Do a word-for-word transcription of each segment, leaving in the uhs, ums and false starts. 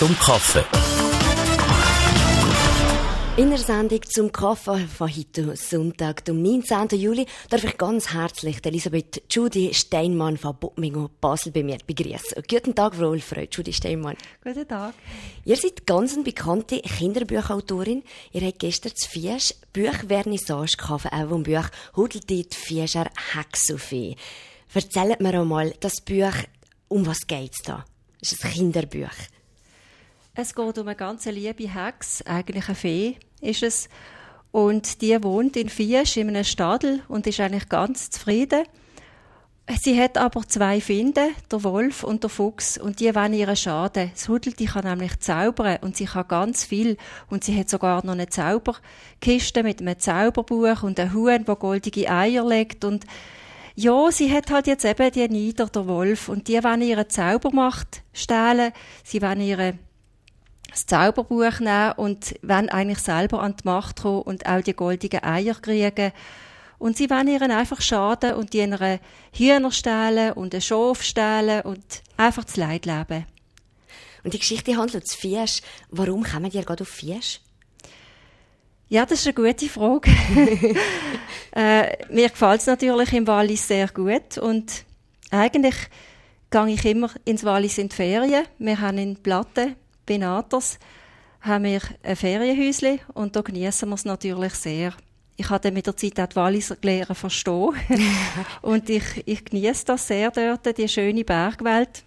zum Kaffee. In der Sendung zum Kaffee von heute Sonntag, am neunzehnten Juli, darf ich ganz herzlich Elisabeth Judy Steinmann von Bottmingo Basel bei mir begrüßen. Guten Tag, Frau Ulfröd, Judy Steinmann. Guten Tag. Ihr seid ganz eine bekannte Kinderbuchautorin. Ihr habt gestern zu Fiesch Buchvernissage gehabt, auch vom Buch «Hudelte die Fiescher Hexufee». Erzählt mir einmal das Buch, um was geht es da? Es ist ein Kinderbuch. Es geht um eine ganz liebe Hex, eigentlich eine Fee ist es. Und die wohnt in Fiesch in einem Stadel und ist eigentlich ganz zufrieden. Sie hat aber zwei Finde, der Wolf und der Fuchs, und die wollen ihr schaden. Das Hudelte kann nämlich zaubern und sie kann ganz viel. Und sie hat sogar noch eine Zauberkiste mit einem Zauberbuch und ein Huhn, das goldige Eier legt. Und ja, sie hat halt jetzt eben die Nieder, der Wolf, und die wollen ihre Zaubermacht stehlen. Sie wollen ihre das Zauberbuch nehmen und wollen eigentlich selber an die Macht kommen und auch die goldigen Eier kriegen. Und sie wollen ihnen einfach schaden und ihnen Hühner stehlen und ein Schaf stehlen und einfach das Leid leben. Und die Geschichte handelt zu Fiesch. Warum kommen die gerade auf Fiesch? Ja, das ist eine gute Frage. äh, mir gefällt es natürlich im Wallis sehr gut und eigentlich gehe ich immer ins Wallis in die Ferien. Wir haben in Platten bei Nathers haben wir ein Ferienhäuschen und da genießen wir es natürlich sehr. Ich habe mit der Zeit auch die Walliser gelernt verstehen und ich, ich genieße das sehr dort, die schöne Bergwelt.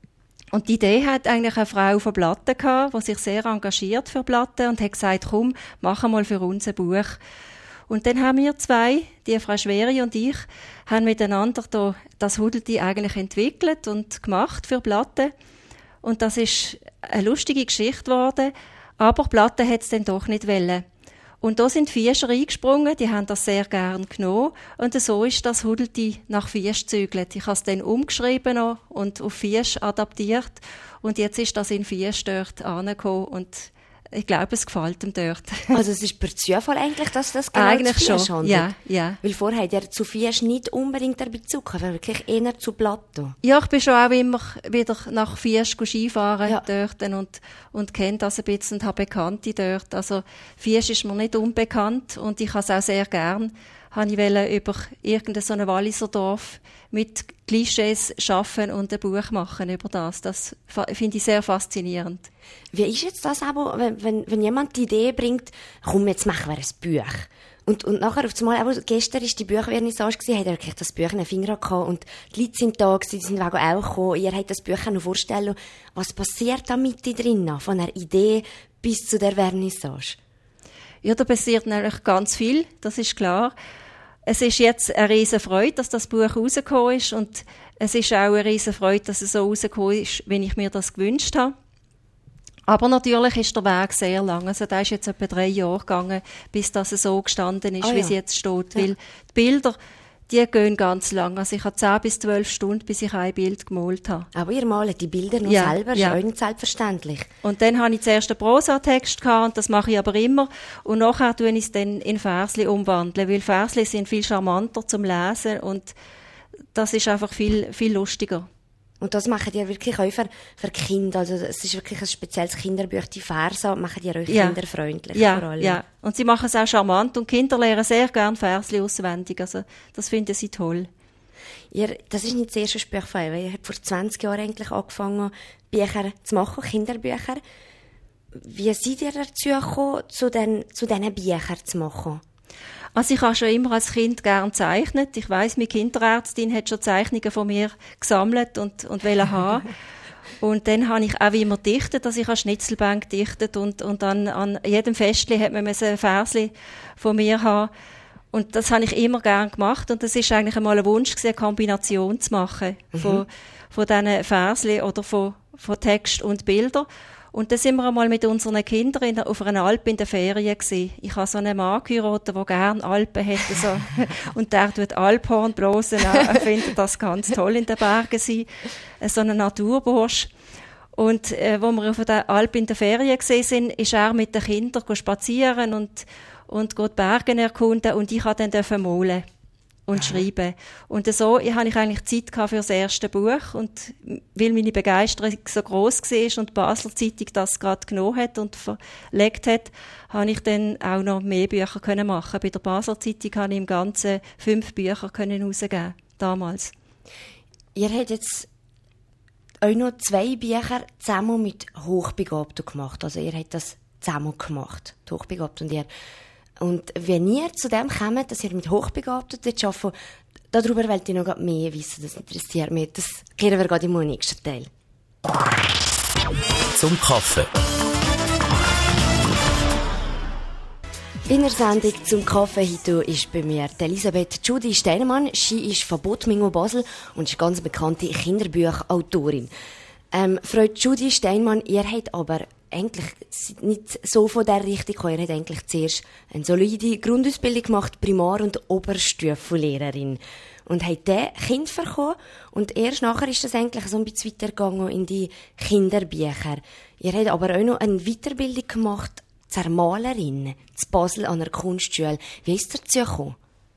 Und die Idee hat eigentlich eine Frau von Platten gehabt, die sich sehr engagiert für Platten und hat gesagt, komm, mach mal für uns ein Buch. Und dann haben wir zwei, die Frau Schweri und ich, haben miteinander da das Hudelte eigentlich entwickelt und gemacht für Platten. Und das ist eine lustige Geschichte geworden, aber Platten hat es dann doch nicht wollen. Und da sind Fiescher eingesprungen, die haben das sehr gern genommen. Und so ist das Hudelte nach Fiesch gezügelt. Ich habe es dann umgeschrieben und auf Fiesch adaptiert. Und jetzt ist das in Fiesch dort angekommen und ich glaube, es gefällt ihm dort. Also es ist per Zufall eigentlich, dass das genau eigentlich zu Fiesch schon. handelt? Ja, ja. Weil vorher hat er zu Fiesch nicht unbedingt den Bezug gehabt, wirklich eher zu Plateau. Ja, ich bin schon auch immer wieder nach Fiesch Skifahren ja. dort und, und kenne das ein bisschen und habe Bekannte dort. Also Fiesch ist mir nicht unbekannt und ich habe es auch sehr gern. Habe ich über irgendein so ein Walliser Dorf mit Klischees schaffen und ein Buch machen über das. Das finde ich sehr faszinierend. Wie ist jetzt das aber, wenn, wenn, wenn jemand die Idee bringt, komm, jetzt machen wir ein Buch. Und, und nachher auf einmal, aber gestern war die Buchvernissage, hat er wirklich das Buch in den Finger gehabt und die Leute sind da gewesen, die sind auch gekommen. Ihr habt das Buch noch vorstellen. Was passiert da mit drin, von der Idee bis zu der Vernissage? Ja, da passiert natürlich ganz viel, das ist klar. Es ist jetzt eine riesen Freude, dass das Buch rausgekommen ist und es ist auch eine riesen Freude, dass es so rausgekommen ist, wie ich mir das gewünscht habe. Aber natürlich ist der Weg sehr lang. Also da ist jetzt etwa drei Jahre gegangen, bis das so gestanden ist, oh ja. wie es jetzt steht. Ja. Weil die Bilder, die gehen ganz lang. Also ich habe zehn bis zwölf Stunden, bis ich ein Bild gemalt habe. Aber ihr malt die Bilder noch ja, selber, ja. ist auch nicht selbstverständlich. Und dann habe ich zuerst einen Prosatext gehabt, und das mache ich aber immer. Und nachher tue ich es dann in Versli umwandeln, weil Versli sind viel charmanter zum Lesen und das ist einfach viel, viel lustiger. Und das machen ihr wirklich auch für, für Kinder. Also es ist wirklich ein spezielles Kinderbuch. Die Verse machen ihr euch ja. kinderfreundlich ja, vor allem. Ja, und sie machen es auch charmant und Kinder lernen sehr gerne Versli auswendig. Also das finden sie toll. Ihr, das ist nicht das erste Buch von euch. Ihr habt vor zwanzig Jahren eigentlich angefangen, Bücher zu machen, Kinderbücher. Wie seid ihr dazu gekommen, zu den, zu diesen Büchern zu machen? Also ich habe schon immer als Kind gern gezeichnet. Ich weiss, meine Kinderärztin hat schon Zeichnungen von mir gesammelt und, und wollte haben. Und dann habe ich auch wie immer gedichtet, also ich habe Schnitzelbank gedichtet und, und dann an jedem Festli hat man ein Versli von mir haben. Und das habe ich immer gern gemacht und das ist eigentlich einmal ein Wunsch gewesen, eine Kombination zu machen mhm. von, von diesen Versli oder von, von Text und Bilder. Und dann sind wir einmal mit unseren Kindern in, auf einer Alp in der Ferien gewesen. Ich habe so einen Mann geheiratet, der gerne Alpen hätte. So. Und der tut Alphorn blosen. Er findet das ganz toll in den Bergen sein. So ein Naturbursch. Und äh, wo wir auf der Alp in der Ferien gewesen sind, ist er mit den Kindern spazieren und, und die Berge erkunden. Und ich durfte dann malen. und Aha. schreiben. Und so hatte ich eigentlich Zeit für das erste Buch. Und weil meine Begeisterung so gross war und die Basler Zeitung das gerade genommen hat und verlegt hat, habe ich dann auch noch mehr Bücher können machen. Bei der Basler Zeitung konnte ich im Ganzen fünf Bücher herausgeben, damals. Ihr habt jetzt auch noch zwei Bücher zusammen mit Hochbegabten gemacht. Also ihr habt das zusammen gemacht, die Hochbegabten und ihr. Und wenn ihr zu dem kommt, dass ihr mit Hochbegabten dort arbeitet, darüber wollt ihr noch mehr wissen, das interessiert mich. Das klären wir gerade im nächsten Teil. Zum Kaffee. In der Sendung zum Kaffee heute ist bei mir Elisabeth Judy Steinemann. Sie ist von Bottmingo Basel und ist ganz bekannte Kinderbuchautorin. Ähm, Frau Judy Steinemann, ihr habt aber eigentlich nicht so von der Richtung gekommen. Ihr habt eigentlich zuerst eine solide Grundausbildung gemacht, Primar- und Oberstufenlehrerin. Und habt dann Kind bekommen. Und erst nachher ist das eigentlich so ein bisschen weitergegangen in die Kinderbücher. Ihr habt aber auch noch eine Weiterbildung gemacht zur Malerin, zu Basel an einer Kunstschule. Wie ist es dazu gekommen?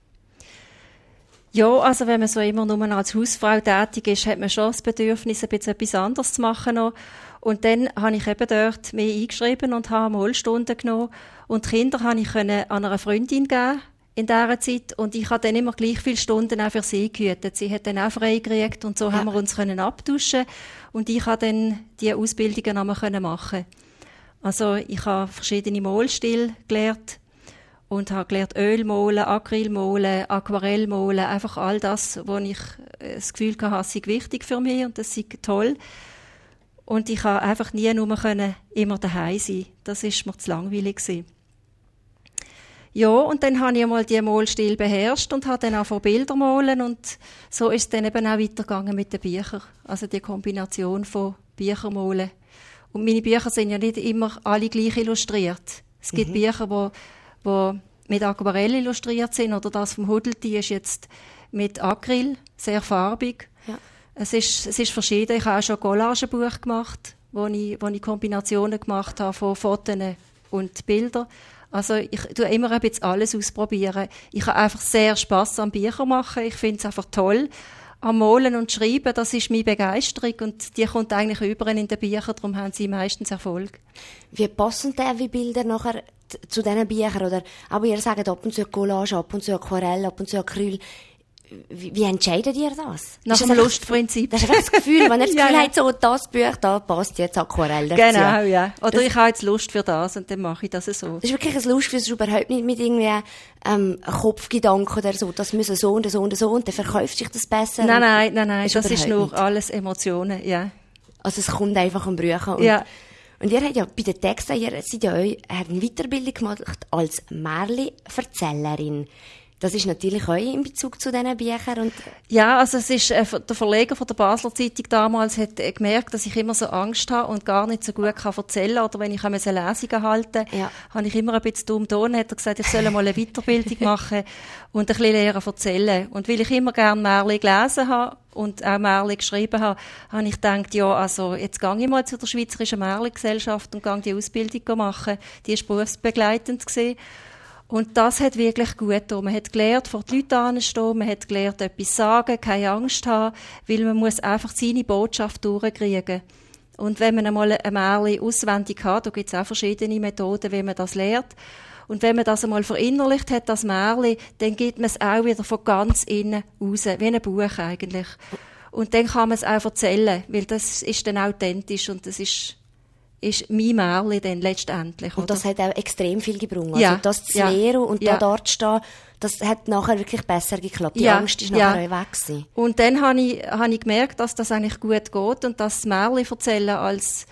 Ja, also wenn man so immer nur als Hausfrau tätig ist, hat man schon das Bedürfnis, ein bisschen etwas anderes zu machen noch. Und dann habe ich eben dort mehr eingeschrieben und habe Malstunden genommen. Und die Kinder konnte ich an einer Freundin geben in dieser Zeit. Und ich habe dann immer gleich viele Stunden auch für sie gehütet. Sie hat dann auch frei gekriegt und so ja. haben wir uns können abtauschen. Und ich habe dann diese Ausbildungen einmal machen. Also ich habe verschiedene Malstile gelernt. Und habe gelernt Ölmalen, Acrylmalen, Aquarellmalen, einfach all das, wo ich das Gefühl hatte, das sei wichtig für mich und das sei toll. Und ich konnte einfach nie nur können, immer daheim sein. Das war mir zu langweilig gewesen. Ja, und dann habe ich einmal die Malstil beherrscht und habe dann auch von Bilder malen und so ist es dann eben auch weitergegangen mit den Büchern. Also die Kombination von Büchermalen. Und meine Bücher sind ja nicht immer alle gleich illustriert. Es gibt mhm. Bücher, wo die mit Aquarell illustriert sind, oder das vom Hudelti ist jetzt mit Acryl, sehr farbig. Ja. Es ist, es ist verschieden. Ich habe auch schon ein Collagebuch gemacht, wo ich, wo ich Kombinationen gemacht habe von Fotos und Bildern. Also ich tue immer ein bisschen alles ausprobieren. Ich habe einfach sehr Spass am Bücher machen. Ich finde es einfach toll. Am Malen und Schreiben, das ist meine Begeisterung und die kommt eigentlich überall in den Büchern, darum haben sie meistens Erfolg. Wie passen denn die Bilder nachher zu diesen Büchern? Oder, aber ihr sagt ab und zu Collage, ab und zu Aquarell, ab und zu Acryl. Wie, wie entscheidet ihr das? Nach dem Lustprinzip. Das ist einfach das Gefühl, wenn ihr das Gefühl ja, habt, so, das Buch, da passt jetzt Aquarell dazu. Genau, ja. Oder das, ich habe jetzt Lust für das und dann mache ich das so. Das ist wirklich ein Lust, das ist überhaupt nicht mit irgendwie ähm, Kopfgedanken oder so, das müssen so und so und so und dann verkauft sich das besser. Nein, nein, nein, nein, ist das ist nur nicht. Alles Emotionen, ja. Also es kommt einfach am Brüchen. Und, ja. und ihr habt ja bei den Texten, ihr seid ja auch, habt eine Weiterbildung gemacht als Märli-Erzählerin. Das ist natürlich auch in Bezug zu diesen Büchern. Und ja, also es ist, äh, der Verleger von der Basler Zeitung damals hat äh, gemerkt, dass ich immer so Angst habe und gar nicht so gut kann erzählen. Oder wenn ich eine Lesung halten ja. habe ich immer ein bisschen dumm Ton. Hat er gesagt, ich soll mal eine Weiterbildung machen und ein bisschen lernen erzählen. Und weil ich immer gerne Märchen gelesen habe und auch Märchen geschrieben habe, habe ich gedacht, ja, also jetzt gehe ich mal zu der Schweizerischen Märchengesellschaft und gehe die Ausbildung machen. Die war berufsbegleitend gewesen. Und das hat wirklich gut getan. Man hat gelernt, vor die Leute anzustehen, man hat gelernt, etwas sagen, keine Angst haben, weil man muss einfach seine Botschaft durchkriegen. Und wenn man einmal ein Märchen auswendig hat, da gibt es auch verschiedene Methoden, wie man das lernt. Und wenn man das einmal verinnerlicht hat, das Märchen, dann gibt man es auch wieder von ganz innen raus, wie ein Buch eigentlich. Und dann kann man es auch erzählen, weil das ist dann authentisch und das ist ist mein Märchen dann letztendlich. Und oder? Das hat auch extrem viel gebrungen. Ja. Also das zu ja. lehren und ja. da dort zu stehen, das hat nachher wirklich besser geklappt. Die ja. Angst ist nachher ja. auch weg gewesen. Und dann habe ich, habe ich gemerkt, dass das eigentlich gut geht und dass das Märchen erzählen als,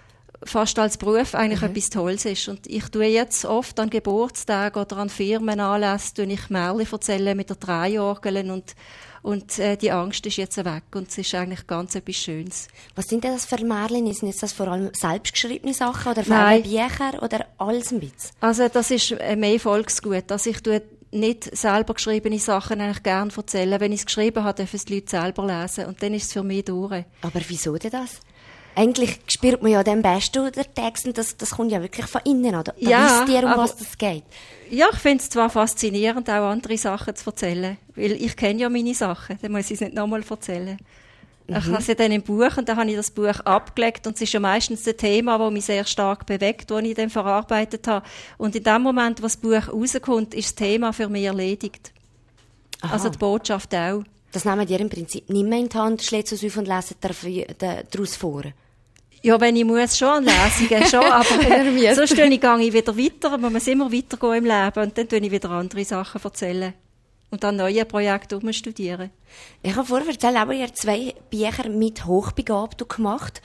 fast als Beruf eigentlich mhm. etwas Tolles ist. Und ich tue jetzt oft an Geburtstagen oder an Firmenanlässen, tue ich Märchen erzählen mit der Dreiorgel und Und äh, die Angst ist jetzt weg und es ist eigentlich ganz etwas Schönes. Was sind denn das für Märchen? Sind das vor allem selbstgeschriebene Sachen oder vor allem Bücher oder alles ein bisschen? Also das ist äh, mehr Volksgut. Also ich tue nicht selber geschriebene Sachen eigentlich gerne erzählen. Wenn ich es geschrieben habe, dürfen es die Leute selber lesen und dann ist es für mich durch. Aber wieso denn das? eigentlich spürt man ja den besten der Text und das, das kommt ja wirklich von innen an. Da, da ja, wisst ihr, um aber, was das geht. Ja, ich finde es zwar faszinierend, auch andere Sachen zu erzählen, weil ich kenne ja meine Sachen, dann muss ich es nicht nochmal erzählen. Mhm. Ich habe sie dann im Buch und dann habe ich das Buch abgelegt und es ist ja meistens ein Thema, das mich sehr stark bewegt, das ich dann verarbeitet habe. Und in dem Moment, wo das Buch rauskommt, ist das Thema für mich erledigt. Aha. Also die Botschaft auch. Das nehmen ihr im Prinzip nicht mehr in die Hand, schlägt es auf und lesen daraus vor? Ja, wenn ich muss, schon an Lesungen, schon, aber äh, sonst gehe ich wieder weiter, man muss immer weitergehen im Leben und dann tue ich wieder andere Sachen erzählen und dann neue Projekte umstudieren. Ich habe vorher erzählt, aber ihr zwei Bücher mit Hochbegabten gemacht.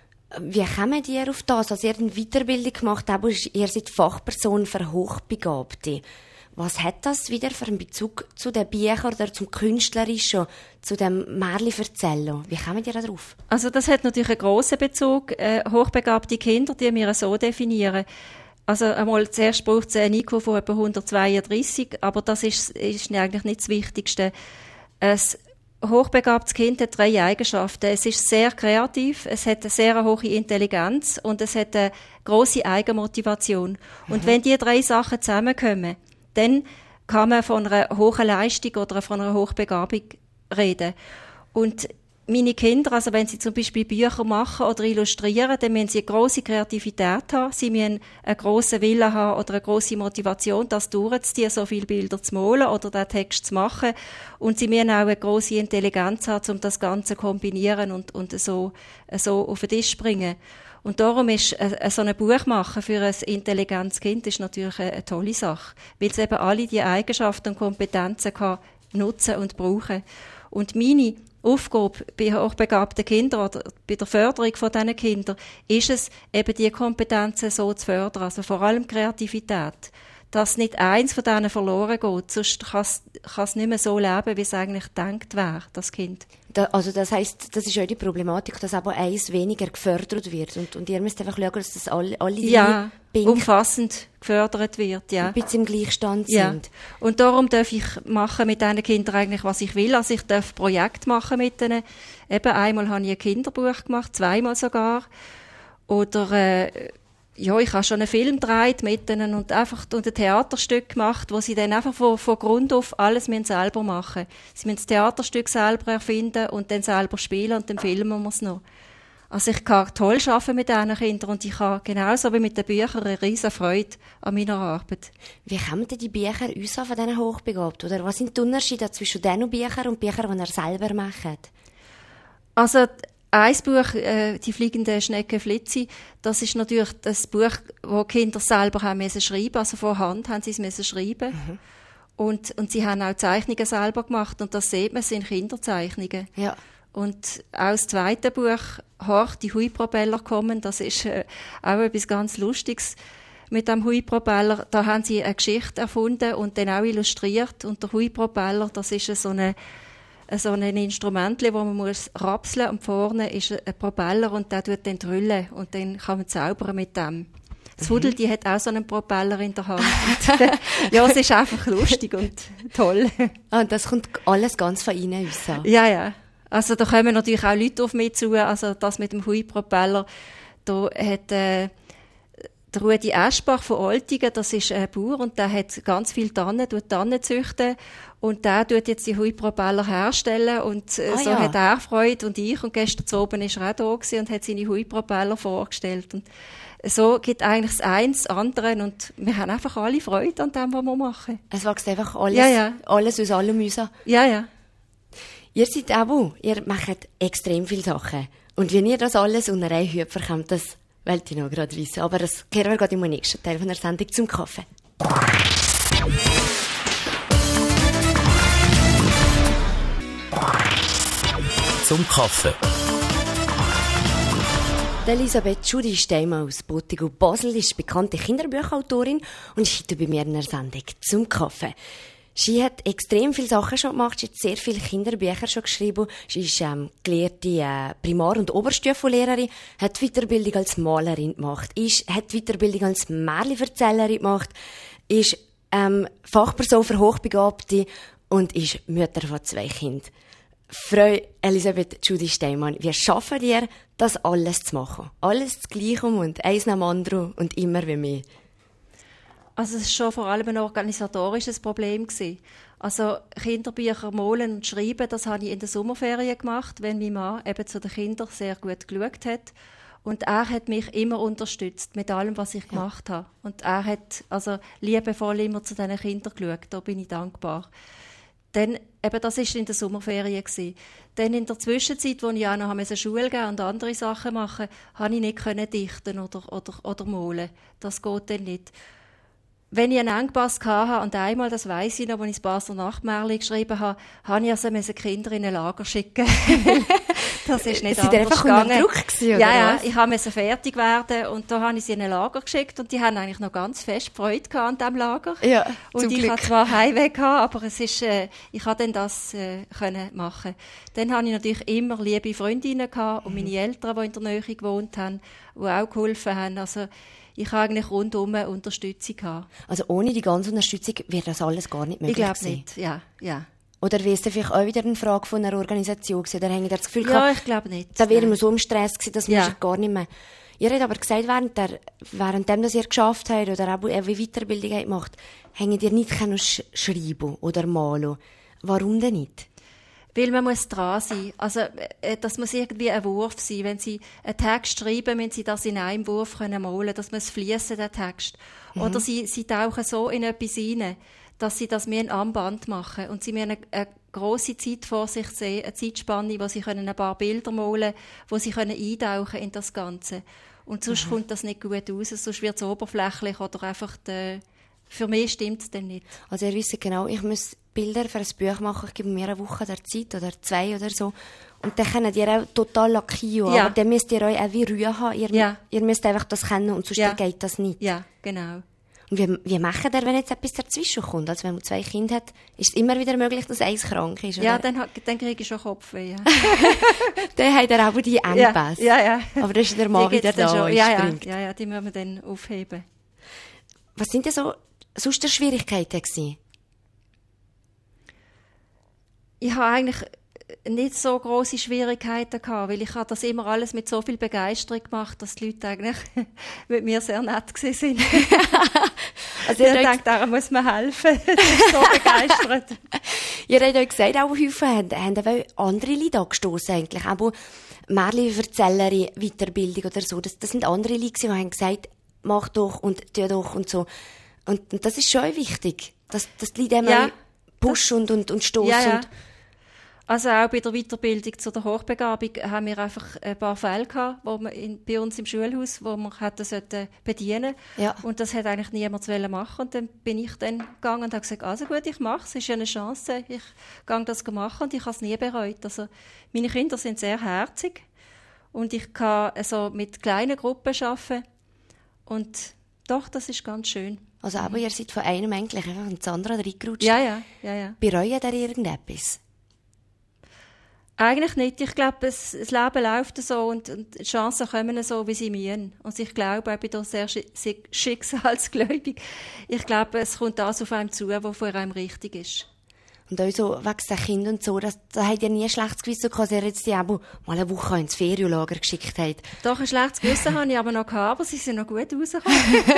Wie kommen ihr auf das? Also ihr habt eine Weiterbildung gemacht, aber ihr seid Fachperson für Hochbegabte. Was hat das wieder für einen Bezug zu den Büchern oder zum Künstlerischen, zu dem Märchen-Erzählen? Wie kommen ihr da drauf? Also das hat natürlich einen grossen Bezug. Äh, hochbegabte Kinder, die wir so definieren. Also einmal zuerst braucht es ein I Q von etwa hundertzweiunddreissig, aber das ist, ist eigentlich nicht das Wichtigste. Ein hochbegabtes Kind hat drei Eigenschaften. Es ist sehr kreativ, es hat eine sehr hohe Intelligenz und es hat eine grosse Eigenmotivation. Und mhm. wenn diese drei Sachen zusammenkommen, dann kann man von einer hohen Leistung oder von einer Hochbegabung reden. Und meine Kinder, also wenn sie zum Beispiel Bücher machen oder illustrieren, dann müssen sie eine grosse Kreativität haben, sie müssen einen grossen Willen haben oder eine grosse Motivation, das durchzuziehen, so viele Bilder zu malen oder den Text zu machen. Und sie müssen auch eine grosse Intelligenz haben, um das Ganze zu kombinieren und, und so, so auf den Tisch zu bringen. Und darum ist äh, so ein Buch machen für ein intelligentes Kind ist natürlich eine, eine tolle Sache, weil es eben alle die Eigenschaften und Kompetenzen kann nutzen und brauchen. Und meine Aufgabe bei hochbegabten Kindern oder bei der Förderung von diesen Kindern ist es, eben die Kompetenzen so zu fördern, also vor allem Kreativität, dass nicht eins von denen verloren geht, sonst kann es nicht mehr so leben, wie es eigentlich gedacht wäre, das Kind. Da, also das heisst, das ist auch die Problematik, dass aber eins weniger gefördert wird und, und ihr müsst einfach schauen, dass das alle, alle ja, umfassend gefördert wird, ja. Ein bisschen im Gleichstand ja. sind. Und darum darf ich machen mit diesen Kindern eigentlich, was ich will. Also ich darf Projekte machen mit ihnen. Eben einmal habe ich ein Kinderbuch gemacht, zweimal sogar. Oder äh, ja, ich habe schon einen Film gedreht mit ihnen und einfach und ein Theaterstück gemacht, wo sie dann einfach von, von Grund auf alles selber machen müssen. Sie müssen das Theaterstück selber erfinden und dann selber spielen und dann filmen wir es noch. Also ich kann toll arbeiten mit diesen Kindern und ich habe genauso wie mit den Büchern eine riesen Freude an meiner Arbeit. Wie kommen denn die Bücher uns an von diesen Hochbegabten? Oder was sind die Unterschiede zwischen diesen Büchern und Büchern, die ihr selber macht? Also ein Buch, äh, «Die fliegende Schnecke Flitzi», das ist natürlich das Buch, das Kinder selber haben müssen schreiben, also von Hand haben sie es müssen schreiben. Mhm. Und, und sie haben auch Zeichnungen selber gemacht und das sieht man, es sind Kinderzeichnungen. Ja. Und auch das zweite Buch, «Horch, die Huipropeller kommen», das ist äh, auch etwas ganz Lustiges. Mit dem Huipropeller, da haben sie eine Geschichte erfunden und dann auch illustriert. Und der Huipropeller, das ist so eine so ein Instrument, wo man muss rapseln und vorne ist ein Propeller und der tut dann drüllen und dann kann man zaubern mit dem. Das Hudel, mhm. die hat auch so einen Propeller in der Hand. Ja, es ist einfach lustig und toll. Ah, und das kommt alles ganz von Ihnen raus? Ja, ja. Also da kommen natürlich auch Leute auf mich zu, also das mit dem Hui-Propeller, da hat äh, der Rudi Eschbach von Oltingen, das ist ein Bauer und der hat ganz viel Tannen, tut Tannen züchten und der tut jetzt die Hui-Propeller herstellen und äh, ah, so ja. hat er Freude und ich und gestern oben ist er auch da gewesen und hat seine Hui-Propeller vorgestellt und so gibt eigentlich das eins das andere und wir haben einfach alle Freude an dem, was wir machen. Es wächst einfach alles, ja, ja. alles aus allem raus. Ja, ja. Ihr seid auch, ihr macht extrem viele Sachen und wenn ihr das alles unter einen Hut bekommt, das wollte ich noch gerade wissen. Aber das hören wir gerade im nächsten Teil von der Sendung zum Kaffee. Zum Kaffee. Elisabeth Schudi-Steimer aus Bottigo Basel ist bekannte Kinderbuchautorin und ist heute bei mir in der Sendung zum Kaffee. Sie hat extrem viele Sachen schon gemacht. Sie hat sehr viele Kinderbücher schon geschrieben. Sie ist ähm, gelehrte äh, Primar- und Oberstufenlehrerin, hat Weiterbildung als Malerin gemacht, ist, hat Weiterbildung als Märchenverzählerin gemacht, ist ähm, Fachperson für Hochbegabte und ist Mutter von zwei Kindern. Frau Elisabeth Judy Steinmann, wie schaffen ihr, das alles zu machen? Alles das Gleiche und eins nach dem anderen und immer wie mehr? Also es war schon vor allem ein organisatorisches Problem gewesen. Also Kinderbücher malen und schreiben, das habe ich in den Sommerferien gemacht, wenn mein Mann eben zu den Kindern sehr gut geschaut hat. Und er hat mich immer unterstützt mit allem, was ich ja. gemacht habe. Und er hat also liebevoll immer zu diesen Kindern geschaut. Da bin ich dankbar. Dann, eben, das war in der Sommerferien gewesen. Dann in der Zwischenzeit, wo ich auch noch eine Schule gehen und andere Sachen machen, konnte ich nicht dichten oder, oder, oder malen. Das geht dann nicht. Wenn ich einen Engpass hatte, und einmal, das weiss ich noch, als ich das Basler Nachtmärchen geschrieben habe, habe ich also die Kinder in ein Lager schicken. Das ist nicht Sie anders einfach gegangen. unter Druck gewesen, oder ja, ja, was? ich musste fertig werden und da habe ich sie in ein Lager geschickt und die haben eigentlich noch ganz fest Freude an diesem Lager. Ja, und ich Glück. hatte zwar Heimweh, aber es ist, äh, ich konnte dann das äh, können machen. Dann hatte ich natürlich immer liebe Freundinnen gehabt und meine Eltern, die in der Nähe gewohnt haben, die auch geholfen haben. Also, ich habe eigentlich rundum Unterstützung gehabt. Also ohne die ganze Unterstützung wäre das alles gar nicht möglich gewesen? Ich glaube nicht, ja, ja. Oder wäre es vielleicht auch wieder eine Frage von einer Organisation gewesen? Oder haben Sie das Gefühl ja, gehabt, ich glaube nicht. da wäre man so im Stress gewesen, dass man ja. gar nicht mehr... Ihr habt aber gesagt, während der, währenddem, dass ihr geschafft habt oder auch wie Weiterbildung habt gemacht, habt ihr nicht können sch- schreiben oder malen. Warum denn nicht? Weil man muss dran sein. Also, äh, das muss irgendwie ein Wurf sein. Wenn Sie einen Text schreiben, müssen Sie das in einem Wurf können malen. Das muss fließen, der Text. Mhm. Oder Sie, Sie tauchen so in etwas rein, dass Sie das mehr am Band machen. Und Sie müssen eine, eine grosse Zeit vor sich sehen, eine Zeitspanne, wo Sie können ein paar Bilder malen, wo Sie können eintauchen in das Ganze. Und sonst mhm. kommt das nicht gut raus. Sonst wird es oberflächlich oder einfach de, für mich stimmt es dann nicht. Also ihr wisst genau, ich muss Bilder für ein Buch machen, ich gebe mir eine Woche der Zeit oder zwei oder so. Und dann könnt ihr auch total lackieren. Ja. Aber dann müsst ihr euch auch wie Ruhe haben. Ihr, ja. ihr müsst einfach das kennen und sonst ja. geht das nicht. Ja, genau. Und wie, wie macht ihr, wenn jetzt etwas dazwischen kommt? Also wenn man zwei Kinder hat, ist es immer wieder möglich, dass eins krank ist? Oder? Ja, dann, dann kriege ich schon Kopfweh. Ja. Dann habt ihr auch die Engpässe. Ja, ja, ja. Aber dann ist der Mann wieder da schon. und ja, springt. Ja, ja, die müssen wir dann aufheben. Was sind denn so sonst Schwierigkeiten gewesen? Ich habe eigentlich nicht so grosse Schwierigkeiten gehabt, weil ich habe das immer alles mit so viel Begeisterung gemacht, dass die Leute eigentlich mit mir sehr nett gewesen sind. Also ich denke, daran muss man helfen. Das ist so begeistert. Ihr habt euch gesagt, auch Häufen haben, haben auch andere Leute angestossen eigentlich. Auch Märchen-Erzählerin, Weiterbildung oder so. Das, das sind andere Leute, die haben gesagt, mach doch und tu doch und so. Und, und das ist schon wichtig, dass, dass die Leute immer ja, pushen und, und, und stossen. Ja, ja. Also auch bei der Weiterbildung zu der Hochbegabung haben wir einfach ein paar Fälle gehabt, wo wir in, bei uns im Schulhaus, wo wir hätten sollten bedienen. Ja. Und das hat eigentlich niemand machen. Und dann bin ich dann gegangen und habe gesagt, also gut, ich mache es, es ist ja eine Chance, ich gehe das machen und ich habe es nie bereut. Also meine Kinder sind sehr herzig und ich kann also mit kleinen Gruppen arbeiten und doch, das ist ganz schön. Also aber ihr seid von einem eigentlich einfach ins andere reingerutscht. Ja, ja, ja, ja. Bereuen ihr irgendetwas? Eigentlich nicht. Ich glaube, es, das Leben läuft so und, und die Chancen kommen so, wie sie müssen. Und ich glaube, ich bin da sehr schicksalsgläubig. Ich glaube, es kommt das auf einem zu, was für einem richtig ist. Und auch so wegen den Kindern und so, das, da habt ihr nie ein schlechtes Gewissen gehabt, dass ihr jetzt die eben mal eine Woche ins Ferienlager geschickt habt. Doch, ein schlechtes Gewissen hatte ich aber noch gehabt, aber sie sind noch gut rausgekommen.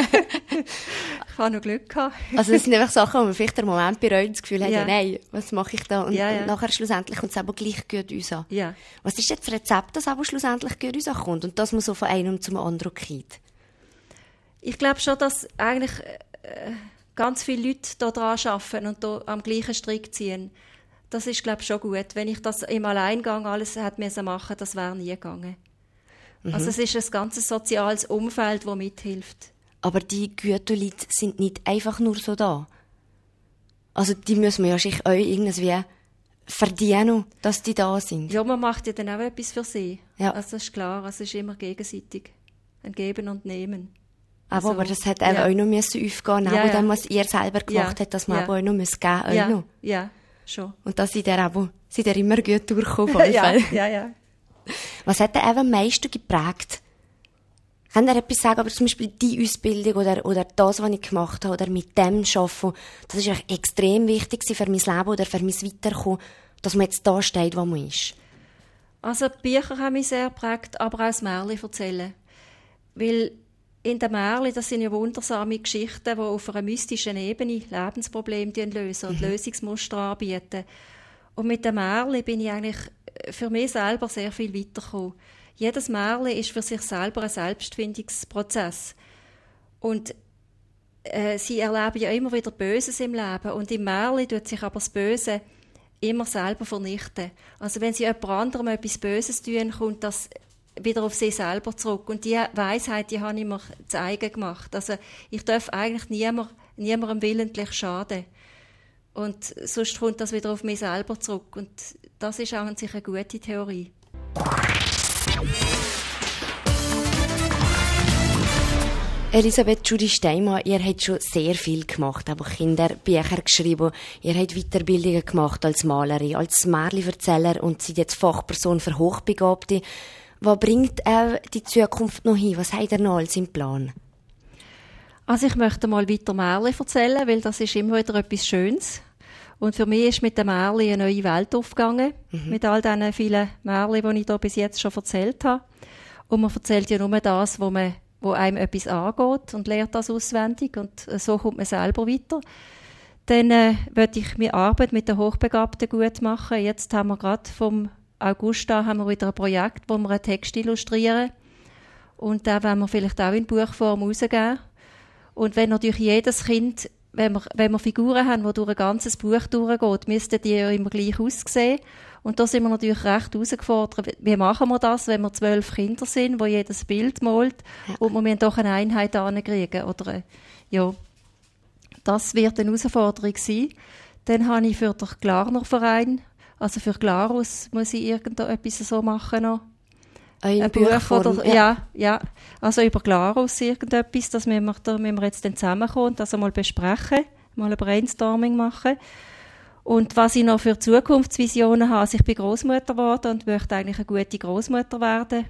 Ich habe noch Glück gehabt. Also das sind einfach Sachen, wo man vielleicht einen Moment bereut, das Gefühl hat, ja. ja, nein, was mache ich da? Und, ja, ja. und nachher schlussendlich kommt es aber gleich gut uns an. Ja. Was ist jetzt das Rezept, das aber schlussendlich gut uns ankommt und dass man so von einem zum anderen geht? Ich glaube schon, dass eigentlich äh, ganz viele Leute hier dran arbeiten und hier am gleichen Strick ziehen. Das ist, glaube ich, schon gut. Wenn ich das im Alleingang alles hätte machen müssen, das wäre nie gegangen. Mhm. Also es ist ein ganzes soziales Umfeld, das mithilft. Aber die guten Leute sind nicht einfach nur so da. Also die müssen wir ja sich auch irgendwie verdienen, dass die da sind. Ja, man macht ja dann auch etwas für sie. Ja. Also das ist klar, es ist immer gegenseitig. Ein Geben und Nehmen. Aber, also, aber das hat ja. auch noch müssen aufgehen, ja, neben ja. dem, was ihr selber gemacht ja. habt, dass man ja. aber auch noch muss geben muss. Ja. Noch. ja, schon. Und da seid ihr aber, seid ihr immer gut durchgekommen. ja, ja, ja. Was hat dir eben am meisten geprägt? Könnt ihr etwas sagen, aber zum Beispiel die Ausbildung oder, oder das, was ich gemacht habe, oder mit dem Arbeiten, das war extrem wichtig für mein Leben oder für mein Weiterkommen. dass man jetzt da steht, wo man ist? Also die Bücher haben mich sehr geprägt, aber auch das Märchen erzählen. Weil in den Märchen, das sind ja wundersame Geschichten, die auf einer mystischen Ebene Lebensprobleme lösen und mhm. Lösungsmuster anbieten. Und mit den Märchen bin ich eigentlich für mich selber sehr viel weitergekommen. Jedes Märchen ist für sich selber ein Selbstfindungsprozess. Und äh, sie erleben ja immer wieder Böses im Leben. Und im Märchen tut sich aber das Böse immer selber vernichten. Also wenn sie jemand anderem etwas Böses tun, kommt das wieder auf sie selber zurück. Und diese Weisheit, die habe ich mir zu eigen gemacht. Also ich darf eigentlich niemand, niemandem willentlich schaden. Und sonst kommt das wieder auf mich selber zurück. Und das ist auch an sich eine gute Theorie. Elisabeth Judy Steinmann, ihr habt schon sehr viel gemacht, aber Kinderbücher geschrieben, ihr habt Weiterbildungen gemacht als Malerin, als Märchenverzähler und seid jetzt Fachperson für Hochbegabte. Was bringt auch die Zukunft noch hin? Was habt ihr noch alles im Plan? Also ich möchte mal weiter Märchen erzählen, weil das ist immer wieder etwas Schönes. Und für mich ist mit den Märchen eine neue Welt aufgegangen, mhm. mit all diesen vielen Märchen, die ich hier bis jetzt schon erzählt habe. Und man erzählt ja nur das, wo, man, wo einem etwas angeht und lernt das auswendig. Und so kommt man selber weiter. Dann äh, möchte ich meine Arbeit mit den Hochbegabten gut machen. Jetzt haben wir gerade vom August an haben wir wieder ein Projekt, wo wir einen Text illustrieren. Und den wollen wir vielleicht auch in Buchform rausgeben. Und wenn natürlich jedes Kind, wenn wir, wenn wir Figuren haben, die durch ein ganzes Buch durchgehen, müssten die ja immer gleich aussehen. Und da sind wir natürlich recht herausgefordert. Wie machen wir das, wenn wir zwölf Kinder sind, die jedes Bild malt ja. und wir müssen doch eine Einheit hinkriegen? Oder, ja, das wird eine Herausforderung sein. Dann habe ich für den Glarner-Verein, also für Glarus, muss ich irgendetwas so machen noch. Ein, ein Buch oder, ja. ja, ja. Also über Glarus irgendetwas, das müssen wir, da müssen wir jetzt dann zusammenkommen und das einmal besprechen, mal ein Brainstorming machen. Und was ich noch für Zukunftsvisionen habe, also ich bin Großmutter geworden und möchte eigentlich eine gute Großmutter werden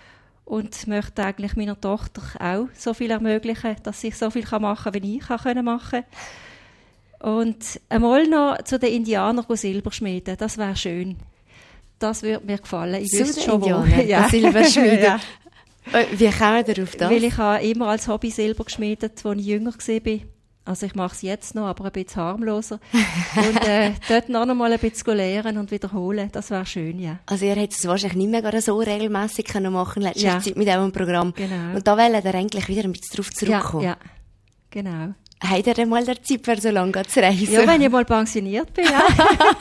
und möchte eigentlich meiner Tochter auch so viel ermöglichen, dass sie so viel machen kann, wie ich kann machen kann. Und einmal noch zu den Indianern Silber schmieden, das wäre schön. Das würde mir gefallen. Ich wüsste schon, wo. Ja. Silberschmieden. Ja. Wie kommen wir auf das? Weil ich habe immer als Hobby Silber geschmiedet, als ich jünger war. Also ich mache es jetzt noch, aber ein bisschen harmloser. Und äh, dort noch einmal ein bisschen lernen und wiederholen, das wäre schön, ja. Also ihr hättet es wahrscheinlich nicht mehr so regelmässig machen letzte ja. Zeit mit diesem Programm. Genau. Und da wollen wir eigentlich wieder ein bisschen drauf zurückkommen. Ja, ja. Genau. Habt ihr denn mal der Zeit, für so lange zu reisen? Ja, wenn ich mal pensioniert bin, ja.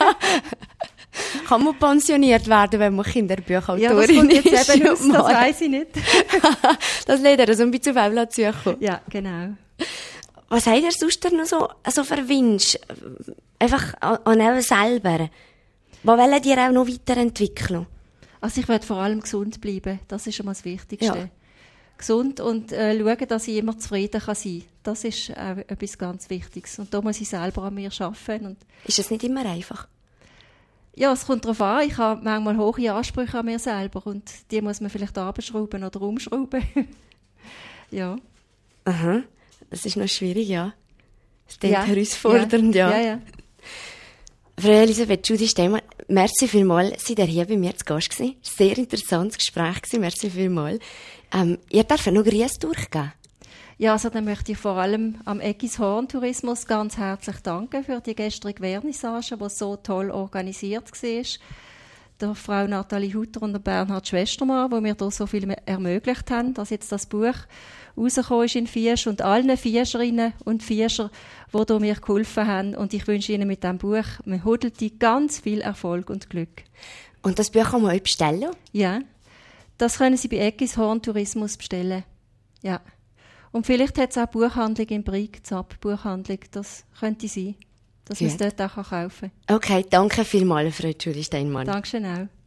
Kann man pensioniert werden, wenn man Kinderbücherautorin ja, das kommt jetzt ist? Eben aus, das weiss ich nicht. Das lädt ihr so ein bisschen auf Welle zukommen. Ja, genau. Was habt ihr sonst noch so, so für Wünsche? Einfach an, an euch selber. Was wollt ihr auch noch weiterentwickeln? Also ich will vor allem gesund bleiben. Das ist schon mal das Wichtigste. Ja. Gesund und äh, schauen, dass ich immer zufrieden kann sein kann. Das ist auch etwas ganz Wichtiges. Und da muss ich selber an mir arbeiten. Und ist das nicht immer einfach? Ja, es kommt darauf an. Ich habe manchmal hohe Ansprüche an mir selber und die muss man vielleicht abschrauben oder umschrauben. Ja. Aha, das ist noch schwierig, ja. Das klingt ja. herausfordernd, ja. ja. ja, ja. Frau Elisabeth Judy Steinmann, merci vielmals, seid ihr hier bei mir zu Gast gewesen. Sehr interessantes Gespräch gewesen, merci vielmals. Ähm, ihr dürft noch Grüße durchgeben. Ja, also dann möchte ich vor allem am Eggis Horn Tourismus ganz herzlich danken für die gestrige Vernissage, die so toll organisiert war. Der Frau Nathalie Hutter und der Bernhard Schwestermann, die mir da so viel ermöglicht haben, dass jetzt das Buch rausgekommen ist in Viersch und allen Vierscherinnen und Vierscher, die da mir geholfen haben. Und ich wünsche Ihnen mit diesem Buch, man Hudelte, ganz viel Erfolg und Glück. Und das Buch kann man euch bestellen? Ja, das können Sie bei Eggis Horn Tourismus bestellen. Ja. Und vielleicht hat es auch Buchhandlung in Brig, Zapp Buchhandlung, das könnte sein, dass man es dort auch kaufen kann. Okay, danke vielmals, Frau Judy Steinmann. Dankeschön auch.